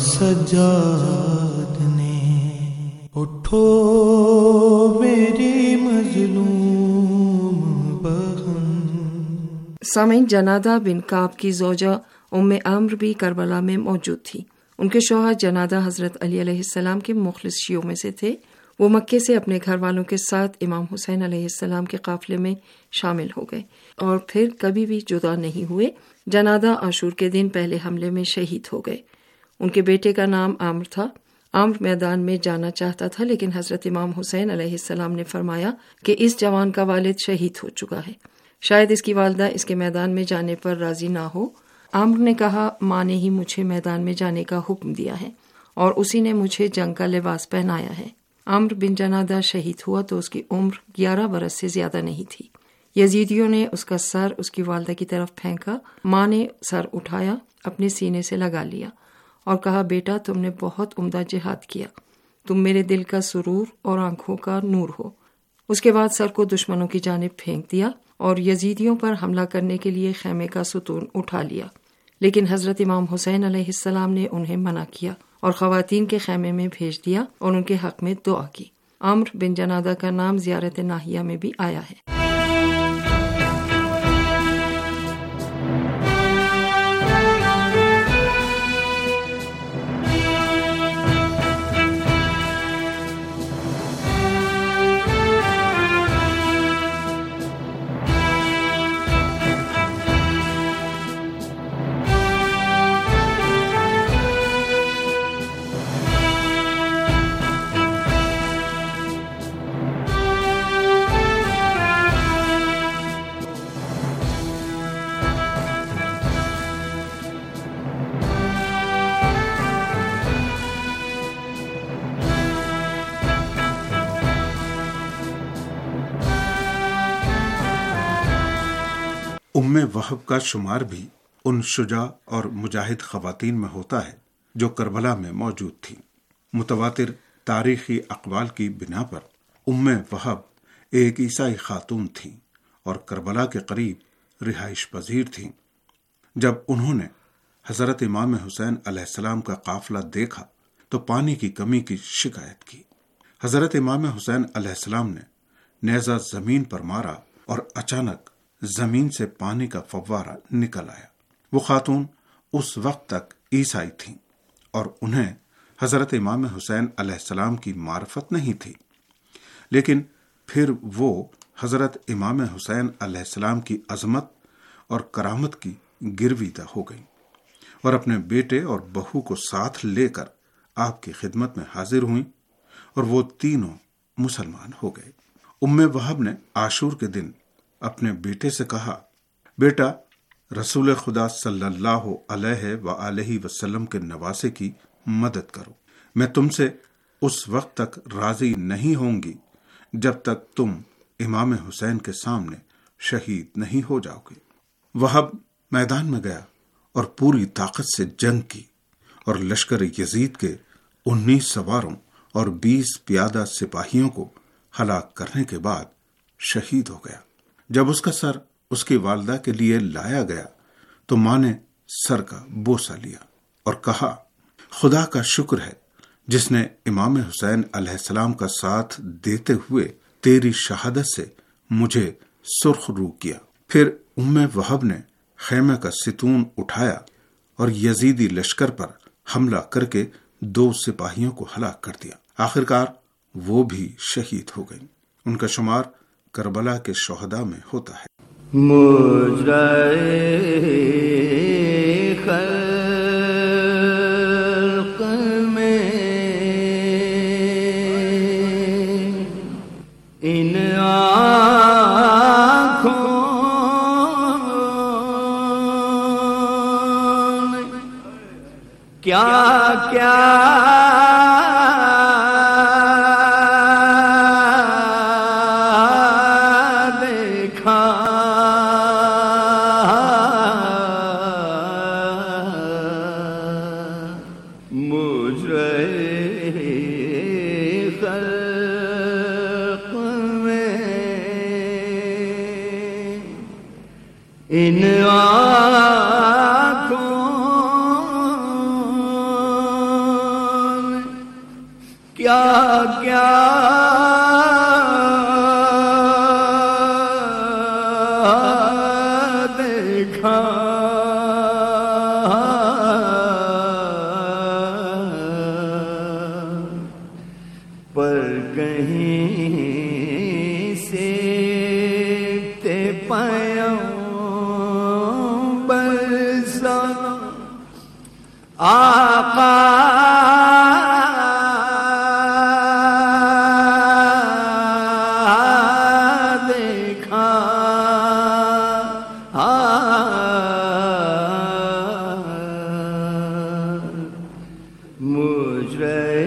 سجاد نے، اٹھو میری مظلوم بہن۔ سامعین، جنادہ بن کعب کی زوجہ ام عمرو بھی کربلا میں موجود تھی۔ ان کے شوہر جنادہ حضرت علی علیہ السلام کے مخلص شیعوں میں سے تھے۔ وہ مکے سے اپنے گھر والوں کے ساتھ امام حسین علیہ السلام کے قافلے میں شامل ہو گئے اور پھر کبھی بھی جدا نہیں ہوئے۔ جنادہ عاشور کے دن پہلے حملے میں شہید ہو گئے۔ ان کے بیٹے کا نام عامر تھا۔ عامر میدان میں جانا چاہتا تھا، لیکن حضرت امام حسین علیہ السلام نے فرمایا کہ اس جوان کا والد شہید ہو چکا ہے، شاید اس کی والدہ اس کے میدان میں جانے پر راضی نہ ہو۔ عامر نے کہا، ماں نے ہی مجھے میدان میں جانے کا حکم دیا ہے اور اسی نے مجھے جنگ کا لباس پہنایا ہے۔ عامر بن جنادہ شہید ہوا تو اس کی عمر گیارہ برس سے زیادہ نہیں تھی۔ یزیدیوں نے اس کا سر اس کی والدہ کی طرف پھینکا۔ ماں نے سر اٹھایا، اپنے سینے سے لگا لیا اور کہا، بیٹا تم نے بہت عمدہ جہاد کیا، تم میرے دل کا سرور اور آنکھوں کا نور ہو۔ اس کے بعد سر کو دشمنوں کی جانب پھینک دیا اور یزیدیوں پر حملہ کرنے کے لیے خیمے کا ستون اٹھا لیا، لیکن حضرت امام حسین علیہ السلام نے انہیں منع کیا اور خواتین کے خیمے میں بھیج دیا اور ان کے حق میں دعا کی۔ عامر بن جنادہ کا نام زیارت ناہیہ میں بھی آیا ہے۔ ام وہب کا شمار بھی ان شجاع اور مجاہد خواتین میں ہوتا ہے جو کربلا میں موجود تھیں۔ متواتر تاریخی اقوال کی بنا پر ام وہب ایک عیسائی خاتون تھیں اور کربلا کے قریب رہائش پذیر تھیں۔ جب انہوں نے حضرت امام حسین علیہ السلام کا قافلہ دیکھا تو پانی کی کمی کی شکایت کی۔ حضرت امام حسین علیہ السلام نے نیزہ زمین پر مارا اور اچانک زمین سے پانی کا فوارہ نکل آیا۔ وہ خاتون اس وقت تک عیسائی تھیں اور انہیں حضرت امام حسین علیہ السلام کی معرفت نہیں تھی، لیکن پھر وہ حضرت امام حسین علیہ السلام کی عظمت اور کرامت کی گرویدہ ہو گئیں اور اپنے بیٹے اور بہو کو ساتھ لے کر آپ کی خدمت میں حاضر ہوئیں اور وہ تینوں مسلمان ہو گئے۔ ام وہب نے عاشور کے دن اپنے بیٹے سے کہا، بیٹا، رسول خدا صلی اللہ علیہ وآلہ وسلم کے نواسے کی مدد کرو۔ میں تم سے اس وقت تک راضی نہیں ہوں گی جب تک تم امام حسین کے سامنے شہید نہیں ہو جاؤ گے۔ وہب میدان میں گیا اور پوری طاقت سے جنگ کی اور لشکر یزید کے انیس سواروں اور بیس پیادہ سپاہیوں کو ہلاک کرنے کے بعد شہید ہو گیا۔ جب اس کا سر اس کی والدہ کے لیے لایا گیا تو ماں نے سر کا بوسہ لیا اور کہا، خدا کا شکر ہے جس نے امام حسین علیہ السلام کا ساتھ دیتے ہوئے تیری شہادت سے مجھے سرخ رو کیا۔ پھر ام وہب نے خیمے کا ستون اٹھایا اور یزیدی لشکر پر حملہ کر کے دو سپاہیوں کو ہلاک کر دیا۔ آخرکار وہ بھی شہید ہو گئیں۔ ان کا شمار کربلا کے شہداء میں ہوتا ہے۔ مجرے خلق میں ان آنکھوں نے کیا کیا ان آنکھوں کیا کیا دیکھا، پر کہیں سے تے پیوں آقا دیکھا، مجرے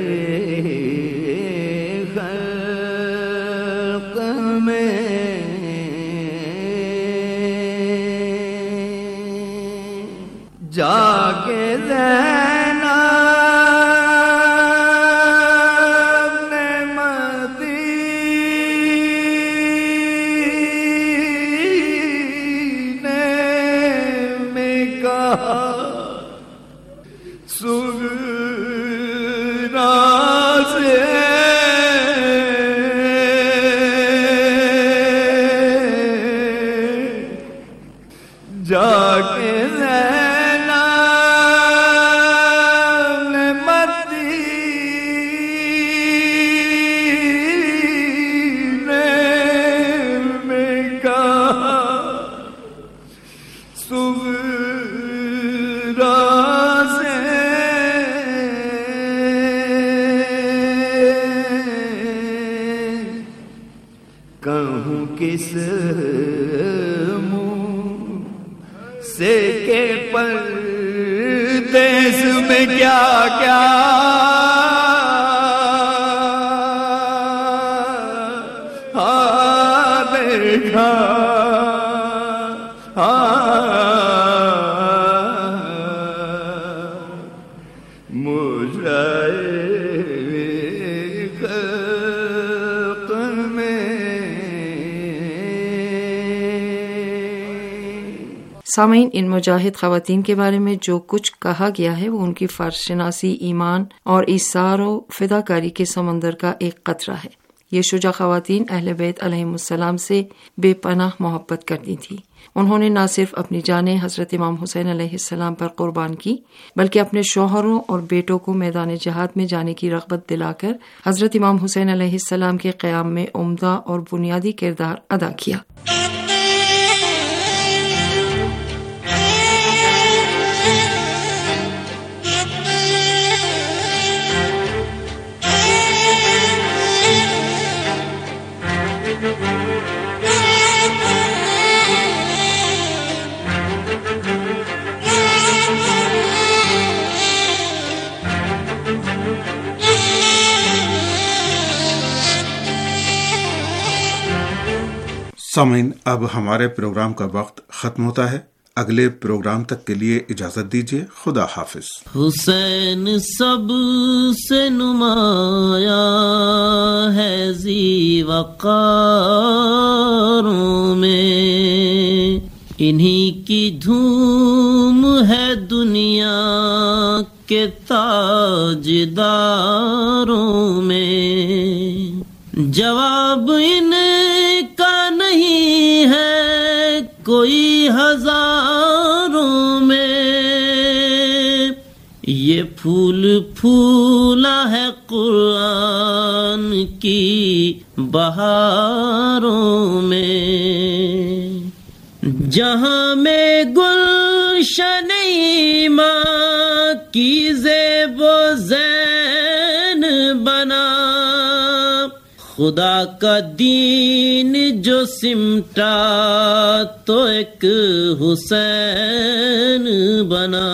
خلق میں جا کے جا کے کہوں کس منہ سے کے پردیس میں کیا کیا دیکھا، سامعین، ان مجاہد خواتین کے بارے میں جو کچھ کہا گیا ہے وہ ان کی فرض شناسی، ایمان اور ایثار و فداکاری کے سمندر کا ایک قطرہ ہے۔ یہ شجاع خواتین اہل بیت علیہم السلام سے بے پناہ محبت کرتی تھی انہوں نے نہ صرف اپنی جانیں حضرت امام حسین علیہ السلام پر قربان کی بلکہ اپنے شوہروں اور بیٹوں کو میدان جہاد میں جانے کی رغبت دلا کر حضرت امام حسین علیہ السلام کے قیام میں عمدہ اور بنیادی کردار ادا کیا۔ سامعین، اب ہمارے پروگرام کا وقت ختم ہوتا ہے۔ اگلے پروگرام تک کے لیے اجازت دیجیے۔ خدا حافظ۔ حسین سب سے نمایاں ہے ذی وقاروں میں، انہی کی دھوم ہے دنیا کے تاجداروں میں، جواب ان کا نہیں ہے کوئی ہزاروں میں، یہ پھول پھولا ہے قرآن کی بہاروں میں، جہاں میں گلشن ایمان کی زیب و زین بنا، خدا کا دین جو سمٹا تو ایک حسین بنا،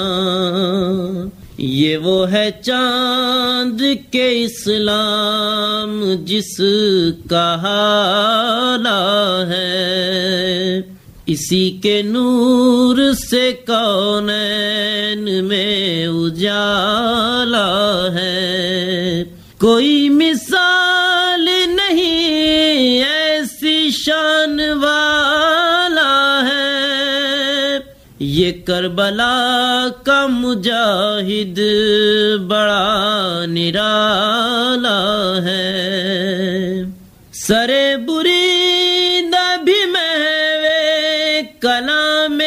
یہ وہ ہے چاند کے اسلام جس کا حالہ ہے، اسی کے نور سے کونین میں اجالا ہے، کوئی مثال نہیں ایسی شان والا ہے، یہ کربلا کا مجاہد بڑا نرالا ہے، سرے بریدہ بھی محوے کلام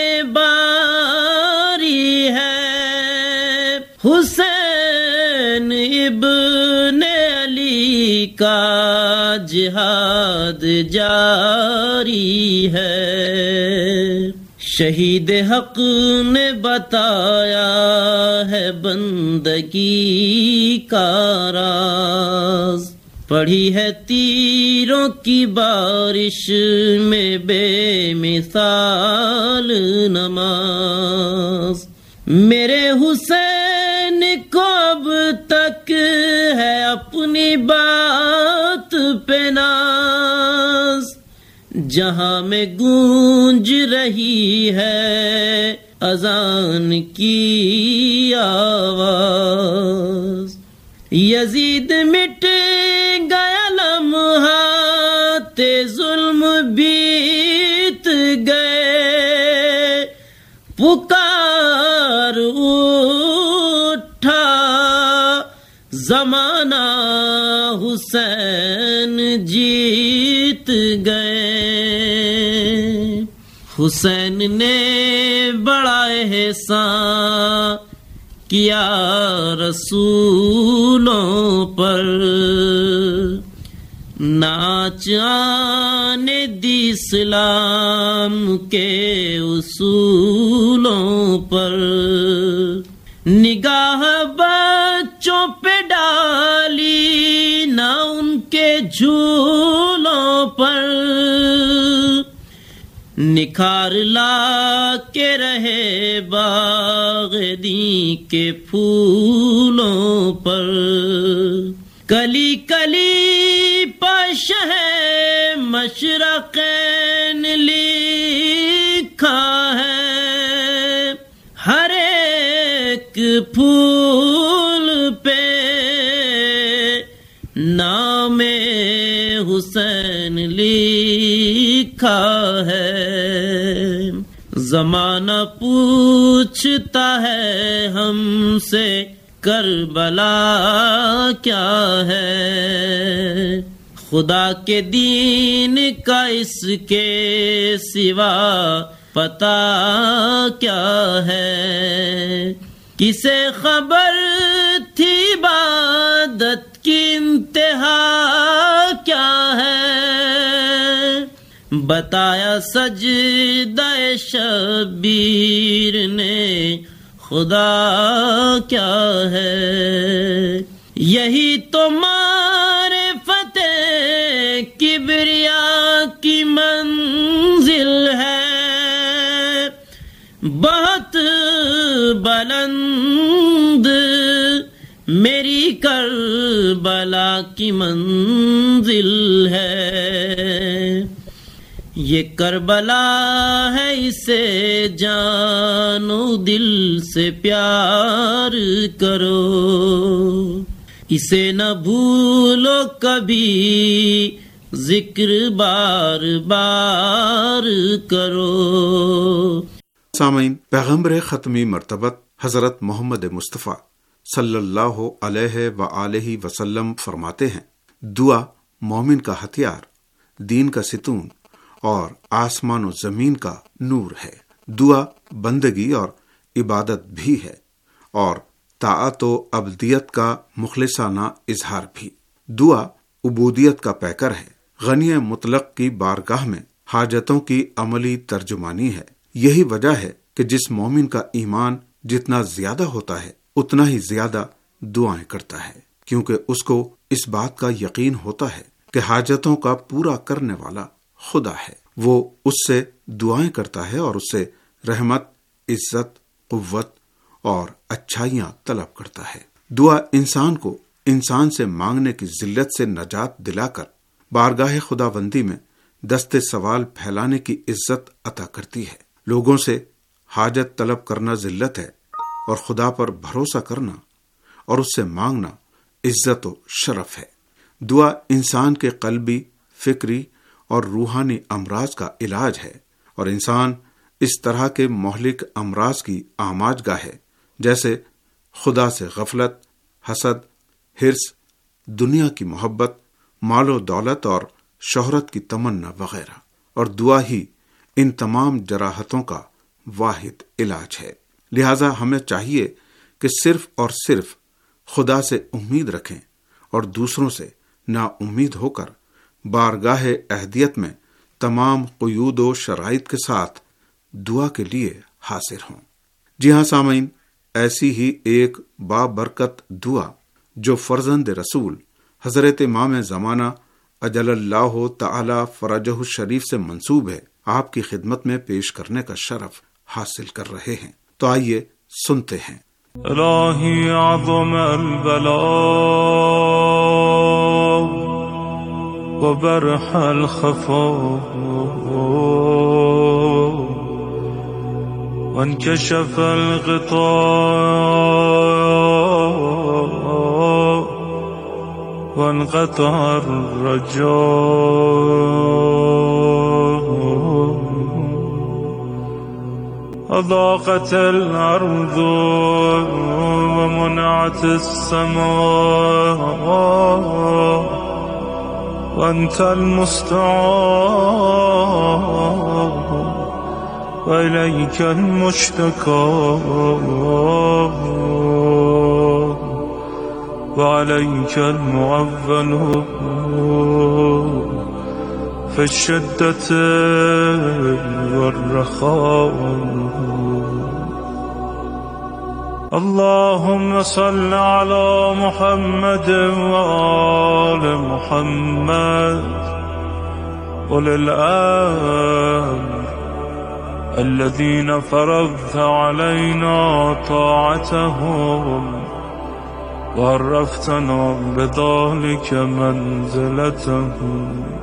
باری ہے، حسین ابن علی کا جہاد جاری ہے، شہید حق نے بتایا ہے بندگی کا راز، پڑھی ہے تیروں کی بارش میں بے مثال نماز، میرے حسین کو اب تک ہے اپنی بات پہ ناز، جہاں میں گونج رہی ہے اذان کی آواز، یزید مٹ گیا لمحات ظلم بیت گئے، پکار اٹھا زمانہ حسین جیت گئے، حسین نے بڑا احسان کیا رسولوں پر، ناچ آنے دی اسلام کے اصولوں پر، نگاہ بچوں پہ ڈالی نہ ان کے جھولوں پر، نکھار لا کے رہے باغ دی کے پھولوں پر، کلی کلی پش ہے مشرقین لکھا ہے، ہر ایک پھول پہ نام حسین لکھا ہے، زمانہ پوچھتا ہے ہم سے کربلا کیا ہے، خدا کے دین کا اس کے سوا پتا کیا ہے، کسے خبر تھی عبادت کی انتہا کیا ہے، بتایا سجدہ شبیر نے خدا کیا ہے، یہی تو معرفت کبریا کی منزل ہے، بہت بلند میری کربلا کی منزل ہے، یہ کربلا ہے اسے جانو دل سے پیار کرو، اسے نہ بھولو کبھی ذکر بار بار کرو۔ سامعین، پیغمبر ختمی مرتبت حضرت محمد مصطفیٰ صلی اللہ علیہ وآلہ وسلم فرماتے ہیں، دعا مومن کا ہتھیار، دین کا ستون اور آسمان و زمین کا نور ہے۔ دعا بندگی اور عبادت بھی ہے اور طاعت و عبدیت کا مخلصانہ اظہار بھی۔ دعا عبودیت کا پیکر ہے، غنی مطلق کی بارگاہ میں حاجتوں کی عملی ترجمانی ہے۔ یہی وجہ ہے کہ جس مومن کا ایمان جتنا زیادہ ہوتا ہے اتنا ہی زیادہ دعائیں کرتا ہے، کیونکہ اس کو اس بات کا یقین ہوتا ہے کہ حاجتوں کا پورا کرنے والا خدا ہے۔ وہ اس سے دعائیں کرتا ہے اور اس سے رحمت، عزت، قوت اور اچھائیاں طلب کرتا ہے۔ دعا انسان کو انسان سے مانگنے کی ذلت سے نجات دلا کر بارگاہ خداوندی میں دست سوال پھیلانے کی عزت عطا کرتی ہے۔ لوگوں سے حاجت طلب کرنا ذلت ہے اور خدا پر بھروسہ کرنا اور اس سے مانگنا عزت و شرف ہے۔ دعا انسان کے قلبی، فکری اور روحانی امراض کا علاج ہے اور انسان اس طرح کے مہلک امراض کی آماج گاہ ہے جیسے خدا سے غفلت، حسد، حرص، دنیا کی محبت، مال و دولت اور شہرت کی تمنا وغیرہ، اور دعا ہی ان تمام جراحتوں کا واحد علاج ہے۔ لہذا ہمیں چاہیے کہ صرف اور صرف خدا سے امید رکھیں اور دوسروں سے نا امید ہو کر بارگاہ اہدیت میں تمام قیود و شرائط کے ساتھ دعا کے لیے حاضر ہوں۔ جی ہاں سامعین، ایسی ہی ایک بابرکت دعا جو فرزند رسول حضرت امام زمانہ اجل اللہ تعالی فرجہ الشریف سے منسوب ہے، آپ کی خدمت میں پیش کرنے کا شرف حاصل کر رہے ہیں۔ تو آئیے سنتے ہیں۔ الہی اعظم البلاء وبرح الخفاء وانكشف الغطاء وانقطع الرجاء أضاقت الأرض ومنعت السماء وأنت المستعان وإليك المشتكى وعليك المعول في الشدة والرخاء اللهم صل على محمد وآل محمد أولي الأمر الذين فرضت علينا طاعتهم وعرفتنا بذلك منزلتهم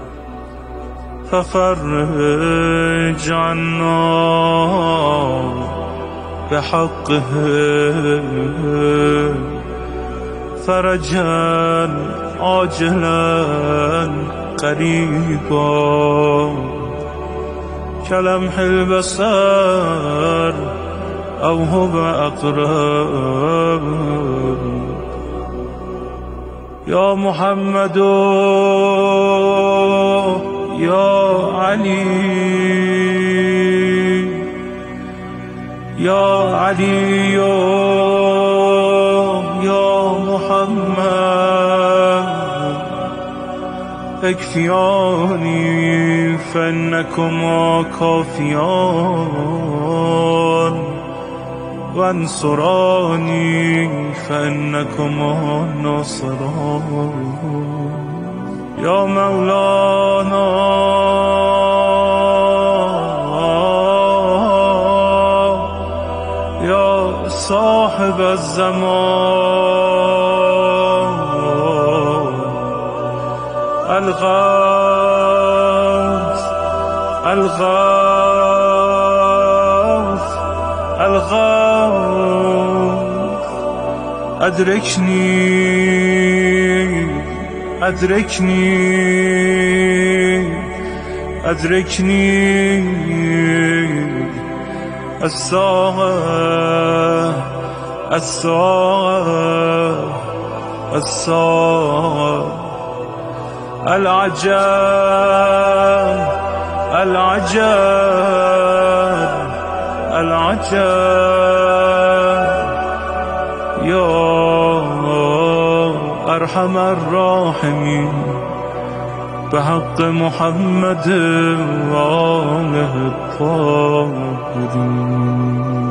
ففرج عنا بحقه فرجا عاجلا قريبا كلمح البصر أو هو أقرب يا محمد يا علي یا علی یا محمد اکفیانی فانکما کافیان وانصرانی فانکما ناصران یا مولانا یا صاحب الزمان الغوث الغوث الغوث ادرکنی ادرکنی ادرکنی الساعة الساعة الساعة العجب العجب العجب يا أرحم الراحمين بحق محمد وآله الطاهرين.